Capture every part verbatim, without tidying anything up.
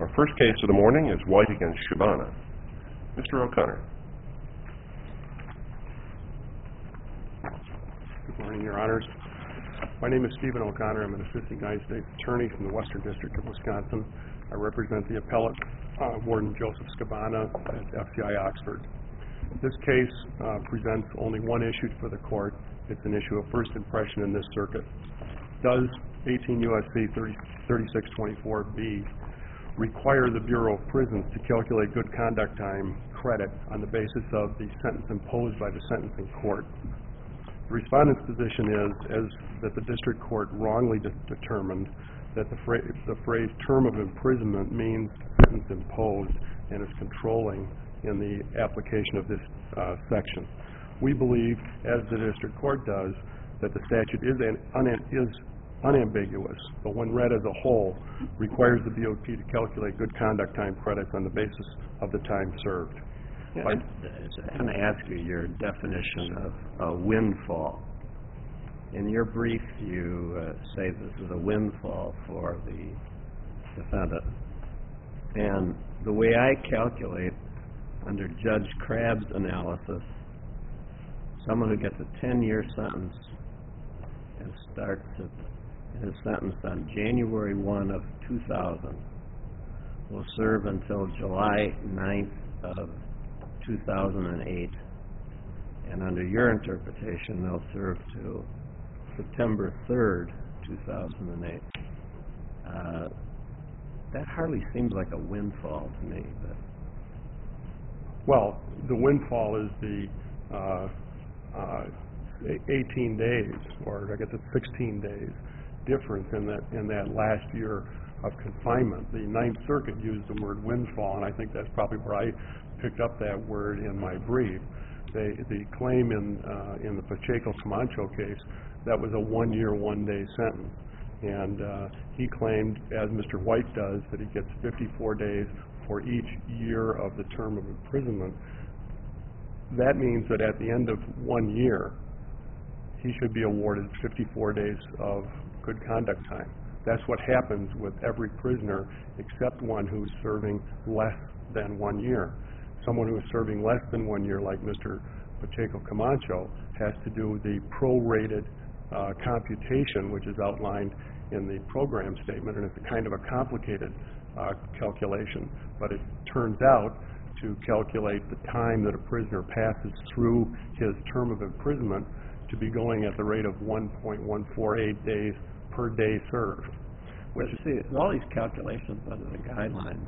Our first case of the morning is White against Shabana. Mister O'Connor. Good morning, Your Honors. My name is Stephen O'Connor. I'm an Assistant United States Attorney from the Western District of Wisconsin. I represent the appellate, uh, Warden Joseph Scabana at F C I Oxford. This case uh, presents only one issue for the court. It's an issue of first impression in this circuit. Does eighteen U S C thirty-six twenty-four B require the Bureau of Prisons to calculate good conduct time credit on the basis of the sentence imposed by the sentencing court? The respondent's position is, is that the district court wrongly de determined that the, fra the phrase term of imprisonment means sentence imposed and is controlling in the application of this uh, section. We believe, as the district court does, that the statute is, an, un is unambiguous, but when read as a whole, requires the B O P to calculate good conduct time credits on the basis of the time served. Yeah, I'm going to ask you your definition of a windfall. In your brief, you uh, say this is a windfall for the defendant. And the way I calculate, under Judge Crabb's analysis, someone who gets a ten-year sentence and starts his sentence on January first of two thousand will serve until July ninth of two thousand eight, and under your interpretation, they'll serve to September third, two thousand eight. Uh, that hardly seems like a windfall to me. But well, the windfall is the uh, uh, eighteen days, or I guess it's sixteen days difference in that in that last year of confinement. The Ninth Circuit used the word windfall, and I think that's probably where I picked up that word in my brief. They, the claim in uh, in the Pacheco Camacho case, that was a one-year, one-day sentence, and uh, he claimed, as Mister White does, that he gets fifty-four days for each year of the term of imprisonment. That means that at the end of one year, he should be awarded fifty-four days of good conduct time. That's what happens with every prisoner except one who's serving less than one year. Someone who is serving less than one year, like Mister Pacheco Camacho, has to do the prorated uh, computation, which is outlined in the program statement, and it's a kind of a complicated uh, calculation, but it turns out to calculate the time that a prisoner passes through his term of imprisonment to be going at the rate of one point one four eight days per day served. Well, you see, all these calculations under the guidelines,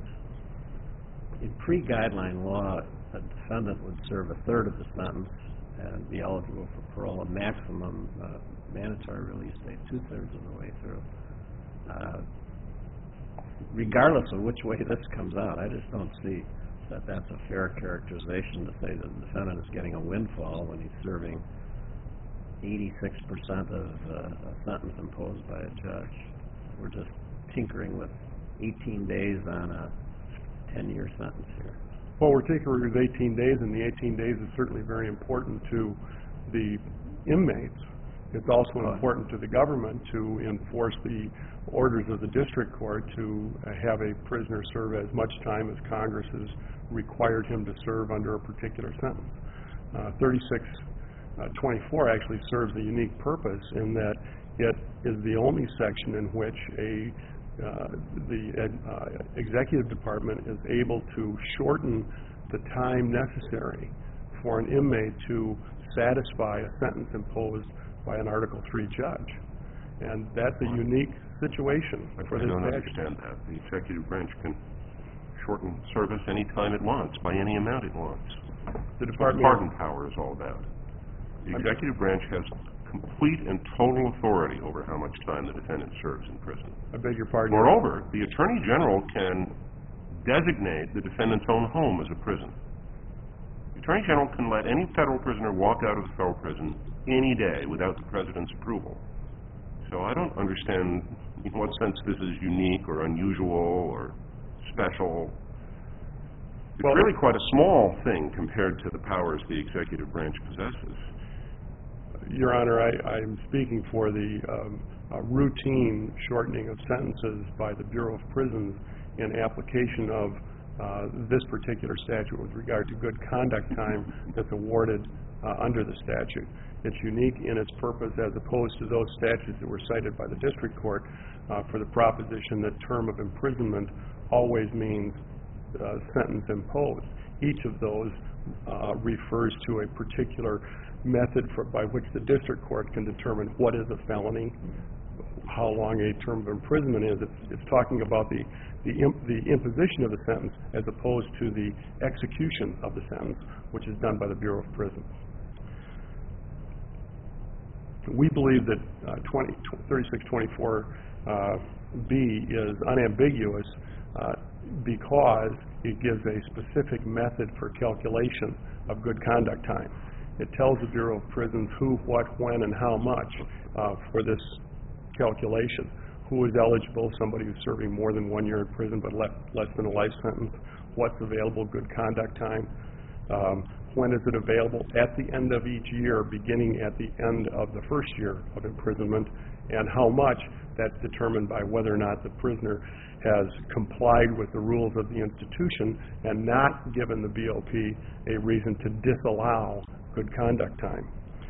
in pre-guideline law, a defendant would serve a third of the sentence and be eligible for parole, a maximum uh, mandatory release date two-thirds of the way through. Uh, regardless of which way this comes out, I just don't see that that's a fair characterization to say that the defendant is getting a windfall when he's serving eighty-six percent of uh, a sentence imposed by a judge. We're just tinkering with eighteen days on a ten-year sentence here. Well, we're tinkering with eighteen days, and the eighteen days is certainly very important to the inmates. It's also oh. important to the government to enforce the orders of the district court to uh, have a prisoner serve as much time as Congress has required him to serve under a particular sentence. Uh, thirty-six twenty-four actually serves a unique purpose in that it is the only section in which a uh, the uh, executive department is able to shorten the time necessary for an inmate to satisfy a sentence imposed by an Article three judge, and that's a unique situation for this statute. I don't statute. understand that. The executive branch can shorten service any time it wants, by any amount it wants. The That's department what pardon power is all about. The executive branch has complete and total authority over how much time the defendant serves in prison. I beg your pardon. Moreover, the Attorney General can designate the defendant's own home as a prison. The Attorney General can let any federal prisoner walk out of the federal prison any day without the President's approval. So I don't understand in what sense this is unique or unusual or special. It's well, really quite a small thing compared to the powers the executive branch possesses. Your Honor, I, I'm speaking for the um, uh, routine shortening of sentences by the Bureau of Prisons in application of uh, this particular statute with regard to good conduct time that's awarded uh, under the statute. It's unique in its purpose as opposed to those statutes that were cited by the district court uh, for the proposition that term of imprisonment always means uh, sentence imposed. Each of those uh, refers to a particular method for, by which the district court can determine what is a felony, how long a term of imprisonment is. It's, it's talking about the, the, imp, the imposition of the sentence as opposed to the execution of the sentence, which is done by the Bureau of Prisons. We believe that uh, thirty-six twenty-four B is unambiguous uh, because it gives a specific method for calculation of good conduct time. It tells the Bureau of Prisons who, what, when, and how much uh, for this calculation. Who is eligible, somebody who's serving more than one year in prison but less, less than a life sentence. What's available good conduct time. Um, when is it available? At the end of each year, beginning at the end of the first year of imprisonment, and how much. That's determined by whether or not the prisoner has complied with the rules of the institution and not given the B O P a reason to disallow good conduct time.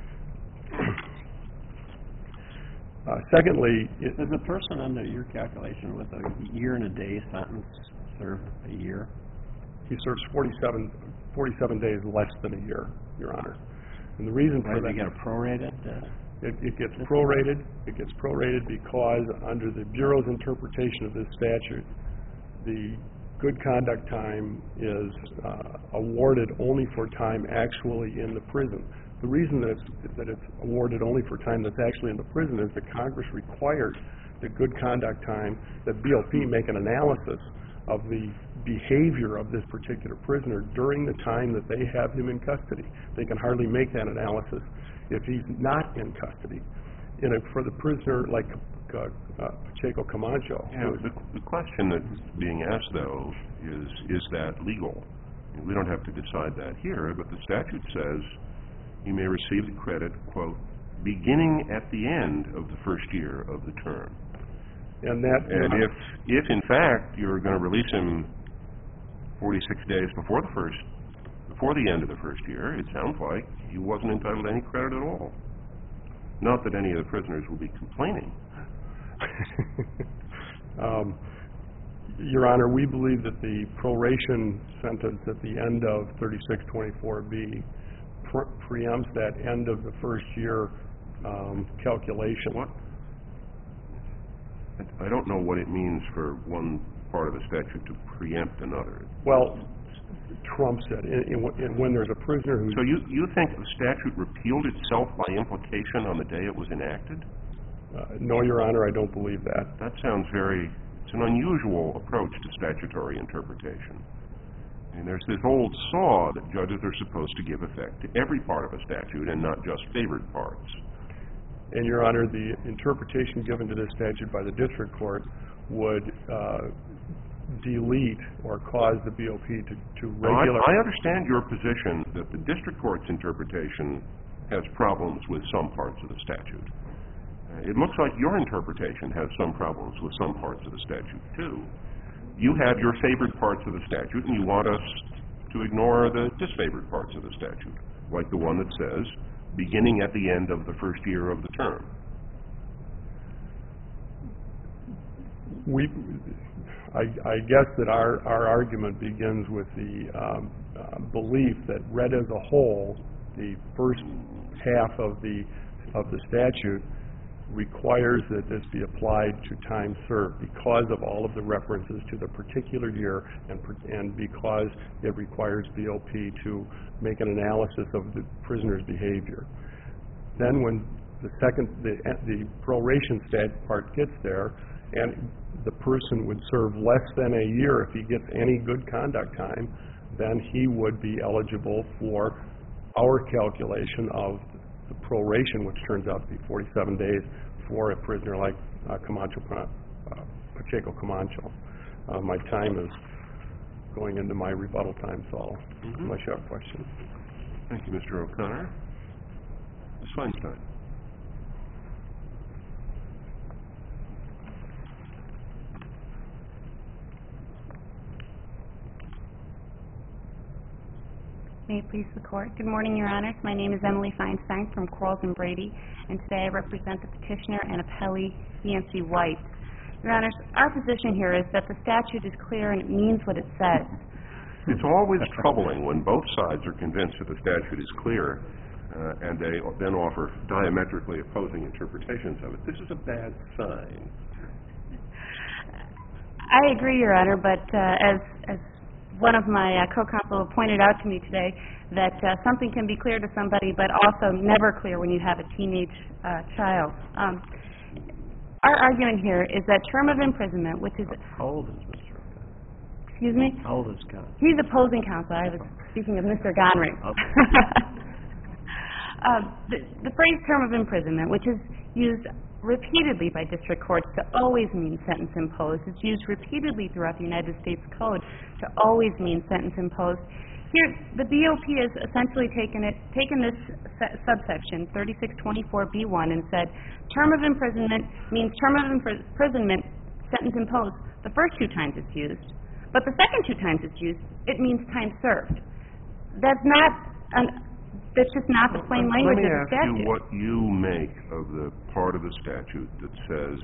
Uh, secondly, it, is a person under your calculation with a year and a day sentence serve a year? He serves forty-seven, forty-seven days less than a year, Your Honor. And the reason Why for do that... you get a prorated? Uh, it, it gets prorated. It gets prorated because under the Bureau's interpretation of this statute, the good conduct time is uh, awarded only for time actually in the prison. The reason that it's, that it's awarded only for time that's actually in the prison is that Congress required that good conduct time, that B O P make an analysis of the behavior of this particular prisoner during the time that they have him in custody. They can hardly make that analysis if he's not in custody. In a, for the prisoner like uh, uh, Pacheco Camacho. Yeah, the, the question that's being asked, though, is, is that legal? We don't have to decide that here, but the statute says you may receive the credit, quote, beginning at the end of the first year of the term. And that, and if, if in fact you're going to release him forty-six days before the first, before the end of the first year, it sounds like he wasn't entitled to any credit at all. Not that any of the prisoners will be complaining. um, Your Honor, we believe that the proration sentence at the end of thirty-six twenty-four B pre preempts that end of the first year um, calculation. What? I don't know what it means for one part of the statute to preempt another. Well, trumps it. In, in, in when there's a prisoner who... So you, you think the statute repealed itself by implication on the day it was enacted? Uh, no, Your Honor, I don't believe that. That sounds very... It's an unusual approach to statutory interpretation. And there's this old saw that judges are supposed to give effect to every part of a statute and not just favored parts. And, Your Honor, the interpretation given to this statute by the district court would uh, delete or cause the B O P to, to regular... I, I understand your position that the district court's interpretation has problems with some parts of the statute. Uh, it looks like your interpretation has some problems with some parts of the statute, too. You have your favored parts of the statute, and you want us to ignore the disfavored parts of the statute, like the one that says, beginning at the end of the first year of the term. We, I, I guess that our, our argument begins with the um, uh, belief that read as a whole, the first half of the, of the statute requires that this be applied to time served because of all of the references to the particular year and, and because it requires B O P to make an analysis of the prisoner's behavior. Then when the second, the, the proration stat part gets there, and the person would serve less than a year if he gets any good conduct time, then he would be eligible for our calculation of the proration, which turns out to be forty-seven days for a prisoner like uh, Camacho, uh, Pacheco Camacho. Uh, my time is going into my rebuttal time, so I'll, mm-hmm. unless you have questions. Thank you, Mister O'Connor. Miz Feinstein. May it please the Court. Good morning, Your Honors. My name is Emily Feinstein from Quarles and Brady, and today I represent the petitioner and appellee Nancy White. Your Honors, our position here is that the statute is clear and it means what it says. It's always troubling when both sides are convinced that the statute is clear uh, and they then offer diametrically opposing interpretations of it. This is a bad sign. I agree, Your Honor, but uh, as, as one of my uh, co-counsel pointed out to me today, that uh, something can be clear to somebody but also never clear when you have a teenage uh, child. Um, our argument here is that term of imprisonment, which is... How old is Mister Gunn? Excuse me? How old is Gunn? He's opposing counsel. I was speaking of Mister Gonring. Okay. uh, the, the phrase term of imprisonment, which is used repeatedly by district courts to always mean sentence imposed. It's used repeatedly throughout the United States Code to always mean sentence imposed. Here, the B O P has essentially taken it, taken this subsection, thirty-six twenty-four B one, and said term of imprisonment means term of imprisonment, sentence imposed, the first two times it's used. But the second two times it's used, it means time served. That's not an That's just not the plain language of the statute. Let me ask you what you make of the part of the statute that says,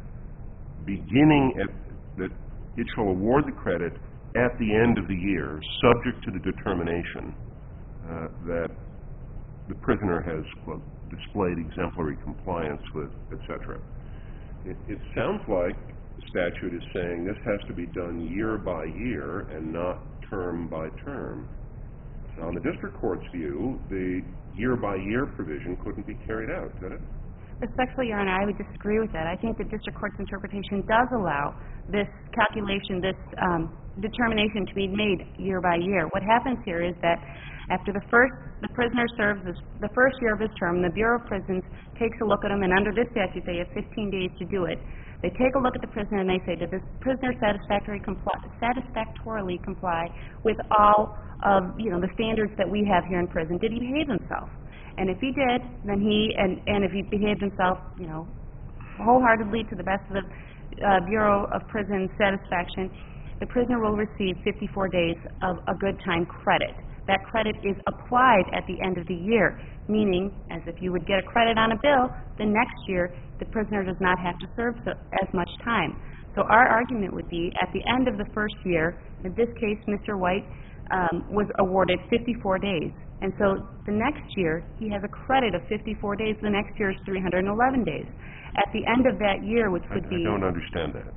beginning at, that it shall award the credit at the end of the year, subject to the determination uh, that the prisoner has well, displayed exemplary compliance with, et cetera. It, it sounds like the statute is saying this has to be done year by year and not term by term. Now, in the district court's view, the year-by-year provision couldn't be carried out, could it? Respectfully, Your Honor, I would disagree with that. I think the district court's interpretation does allow this calculation, this um, determination to be made year by year. What happens here is that after the first, the prisoner serves this, the first year of his term, the Bureau of Prisons takes a look at him, and under this statute, they have fifteen days to do it. They take a look at the prisoner and they say, did this prisoner satisfactorily comply, satisfactorily comply with all of, you know, the standards that we have here in prison? Did he behave himself? And if he did, then he, and, and if he behaved himself, you know, wholeheartedly to the best of the uh, Bureau of Prisons satisfaction, the prisoner will receive fifty-four days of a good time credit. That credit is applied at the end of the year, meaning, as if you would get a credit on a bill, the next year the prisoner does not have to serve so, as much time. So our argument would be, at the end of the first year, in this case, Mister White um, was awarded fifty-four days. And so the next year, he has a credit of fifty-four days. The next year is three hundred eleven days. At the end of that year, which would I, be... I don't understand that.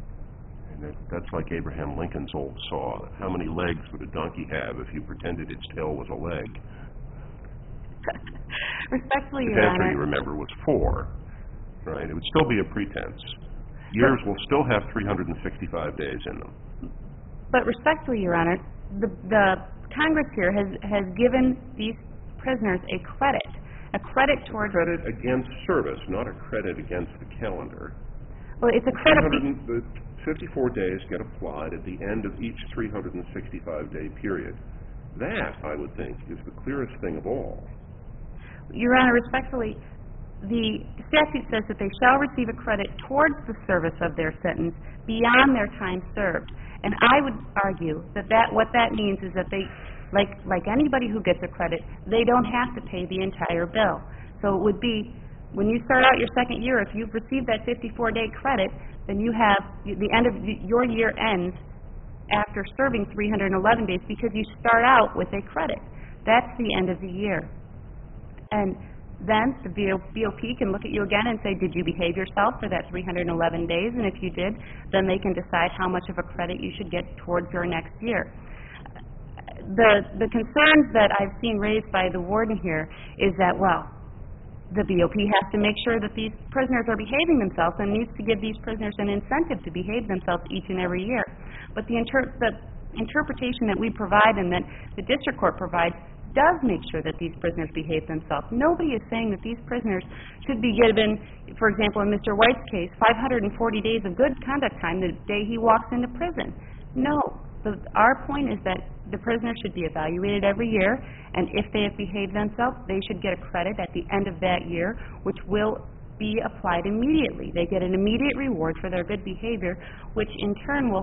That, that's like Abraham Lincoln's old saw. How many legs would a donkey have if you pretended its tail was a leg? Respectfully, His Your answer, Honor, you remember, was four. Right? It would still be a pretense. Years will still have three hundred sixty-five days in them. But respectfully, Your Honor, the, the Congress here has, has given these prisoners a credit, a credit towards... Credit against service, not a credit against the calendar. Well, it's a credit... The fifty-four days get applied at the end of each three hundred sixty-five day period. That, I would think, is the clearest thing of all. Your Honor, respectfully, the statute says that they shall receive a credit towards the service of their sentence beyond their time served. And I would argue that, that what that means is that they, like, like anybody who gets a credit, they don't have to pay the entire bill. So it would be, when you start out your second year, if you've received that fifty-four day credit, then you have, the end of the, your year ends after serving three hundred eleven days because you start out with a credit. That's the end of the year. And then the B O P can look at you again and say, did you behave yourself for that three hundred eleven days? And if you did, then they can decide how much of a credit you should get towards your next year. The, the concerns that I've seen raised by the warden here is that, well, the B O P has to make sure that these prisoners are behaving themselves and needs to give these prisoners an incentive to behave themselves each and every year. But the, inter the interpretation that we provide and that the district court provides does make sure that these prisoners behave themselves. Nobody is saying that these prisoners should be given, for example, in Mister White's case, five hundred forty days of good conduct time the day he walks into prison. No. So our point is that the prisoners should be evaluated every year, and if they have behaved themselves, they should get a credit at the end of that year, which will be applied immediately. They get an immediate reward for their good behavior, which in turn will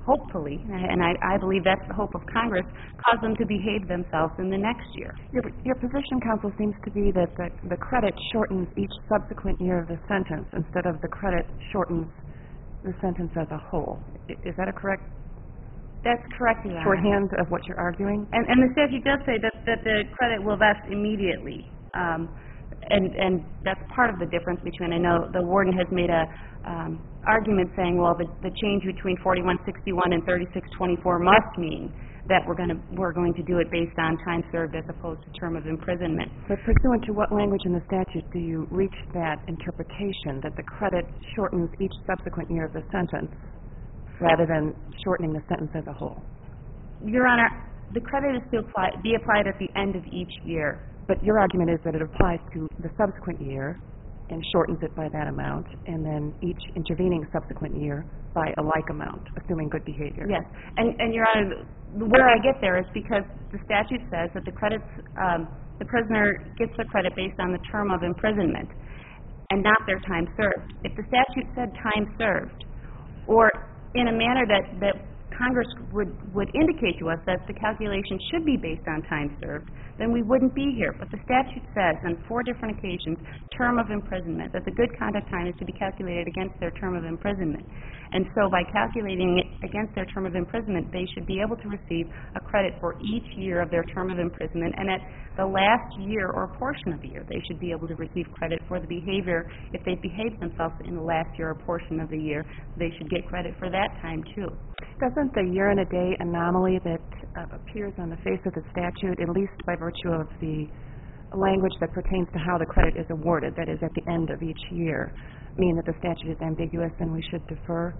hopefully, and I, I believe that's the hope of Congress, cause them to behave themselves in the next year. Your, your position, counsel, seems to be that the, the credit shortens each subsequent year of the sentence instead of the credit shortens the sentence as a whole. I- Is that a correct That's correct, Your Honor. shorthand of what you're arguing? And, and the statute does say that, that the credit will vest immediately. Um, and, and that's part of the difference between, I know the warden has made a, um, argument saying, well, the, the change between forty-one sixty-one and thirty-six twenty-four must mean that we're gonna, we're going to do it based on time served as opposed to term of imprisonment. But pursuant to what language in the statute do you reach that interpretation, that the credit shortens each subsequent year of the sentence rather than shortening the sentence as a whole? Your Honor, the credit is to apply, be applied at the end of each year. But your argument is that it applies to the subsequent year and shortens it by that amount, and then each intervening subsequent year by a like amount, assuming good behavior. Yes, and, and Your Honor, where I get there is because the statute says that the credits, um, the prisoner gets the credit based on the term of imprisonment and not their time served. If the statute said time served, or in a manner that, that Congress would, would indicate to us that the calculation should be based on time served, then we wouldn't be here. But the statute says on four different occasions, term of imprisonment, that the good conduct time is to be calculated against their term of imprisonment. And so by calculating it against their term of imprisonment, they should be able to receive a credit for each year of their term of imprisonment, and at the last year or portion of the year, they should be able to receive credit for the behavior. If they behaved themselves in the last year or portion of the year, they should get credit for that time too. Doesn't the year and a day anomaly that uh, appears on the face of the statute, at least by virtue of the language that pertains to how the credit is awarded, that is at the end of each year, mean that the statute is ambiguous and we should defer?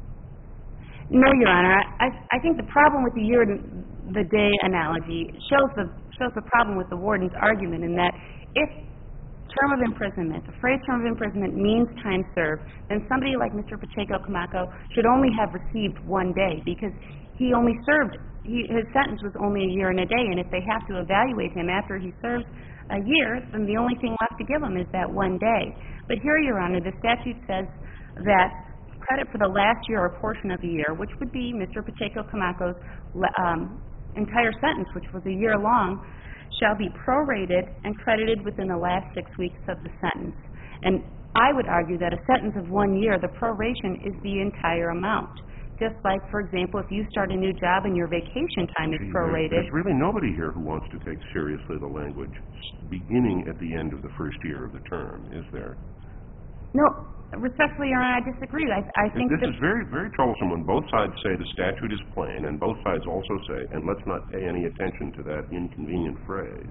No, Your Honor. I, I think the problem with the year and the day analogy shows the shows the problem with the warden's argument in that if term of imprisonment, the phrase term of imprisonment means time served, then somebody like Mister Pacheco Camacho should only have received one day because he only served, he, his sentence was only a year and a day, and if they have to evaluate him after he serves a year, then the only thing left to give him is that one day. But here, Your Honor, the statute says that credit for the last year or portion of the year, which would be Mister Pacheco Camacho's um, entire sentence, which was a year long, shall be prorated and credited within the last six weeks of the sentence. And I would argue that a sentence of one year, the proration is the entire amount. Just like, for example, if you start a new job and your vacation time is Gee, prorated. There's really nobody here who wants to take seriously the language beginning at the end of the first year of the term, is there? No, respectfully, Your Honor, I disagree. I, I think This that is very, very troublesome when both sides say the statute is plain, and both sides also say, and let's not pay any attention to that inconvenient phrase.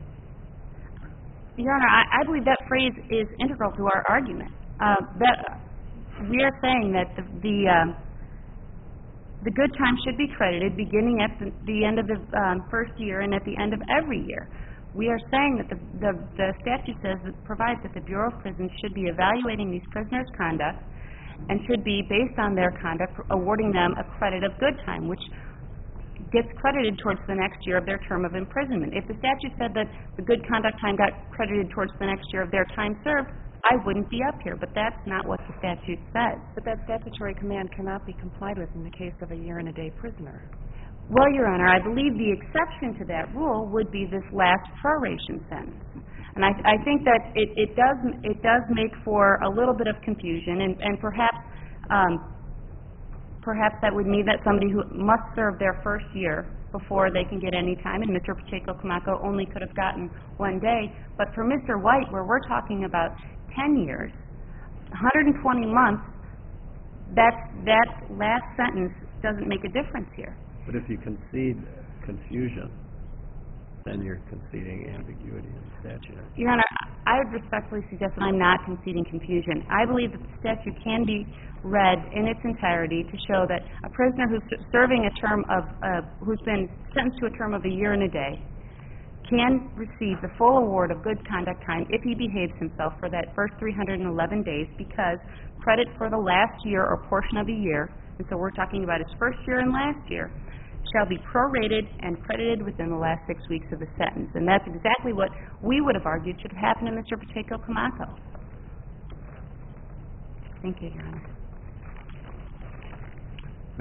Your Honor, I, I believe that phrase is integral to our argument. Uh, that we are saying that the the, um, the good time should be credited beginning at the, the end of the um, first year and at the end of every year. We are saying that the, the, the statute says that provides that the Bureau of Prisons should be evaluating these prisoners' conduct and should be, based on their conduct, awarding them a credit of good time, which gets credited towards the next year of their term of imprisonment. If the statute said that the good conduct time got credited towards the next year of their time served, I wouldn't be up here, but that's not what the statute says. But that statutory command cannot be complied with in the case of a year-and-a-day prisoner. Well, Your Honor, I believe the exception to that rule would be this last proration sentence. And I, I think that it, it does it does make for a little bit of confusion, and, and perhaps um, perhaps that would mean that somebody who must serve their first year before they can get any time, and Mister Pacheco Camacho only could have gotten one day. But for Mister White, where we're talking about ten years, one hundred twenty months, that that last sentence doesn't make a difference here. But if you concede confusion, then you're conceding ambiguity in the statute. Your Honor, I would respectfully suggest that I'm not conceding confusion. I believe that the statute can be read in its entirety to show that a prisoner who's serving a term of, uh, who's been sentenced to a term of a year and a day can receive the full award of good conduct time if he behaves himself for that first three hundred eleven days, because credit for the last year or portion of the year, and so we're talking about his first year and last year, shall be prorated and credited within the last six weeks of the sentence. And that's exactly what we would have argued should have happened to Mister Pacheco Camacho. Thank you, Your Honor.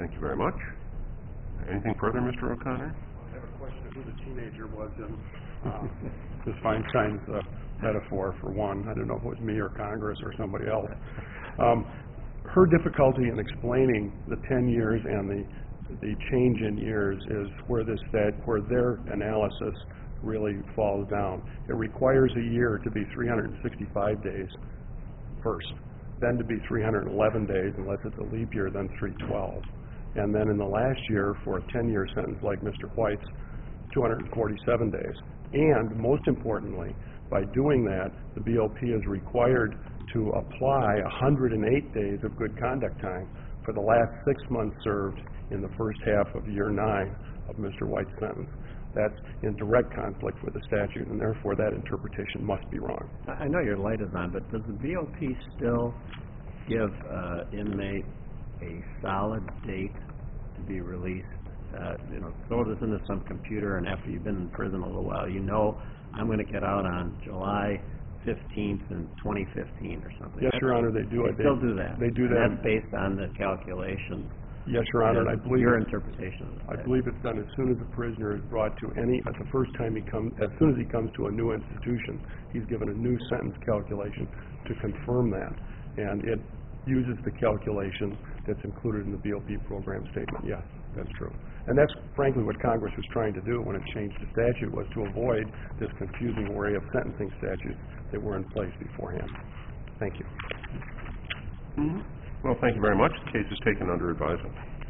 Thank you very much. Anything further, Mister O'Connor? I have a question of who the teenager was in uh, Miz Feinstein's uh, metaphor, for one. I don't know if it was me or Congress or somebody else. Um, her difficulty in explaining the ten years and the the change in years is where this that where their analysis really falls down. It requires a year to be three hundred sixty-five days first, then to be three hundred eleven days, unless it's a leap year, then three hundred twelve. And then in the last year, for a ten-year sentence like Mister White's, two hundred forty-seven days. And most importantly, by doing that, the B O P is required to apply one hundred eight days of good conduct time for the last six months served in the first half of year nine of Mister White's sentence. That's in direct conflict with the statute, and therefore that interpretation must be wrong. I I know your light is on, but does the B O P still give uh, inmate a solid date to be released? Uh, you know, throw this into some computer, and after you've been in prison a little while, you know, I'm going to get out on July fifteenth in twenty fifteen or something. Yes, Your Honor, they do it. They still do that. They do And that. that's based on the calculation. Yes, Your Honor, and I believe your it's- interpretation of I that. believe it's done as soon as the prisoner is brought to any, at the first time he comes, as soon as he comes to a new institution, he's given a new sentence calculation to confirm that. And it uses the calculation that's included in the B O P program statement. Yes, that's true. And that's frankly what Congress was trying to do when it changed the statute, was to avoid this confusing array of sentencing statutes that were in place beforehand. Thank you. Mm-hmm. Well, thank you very much. The case is taken under advisement.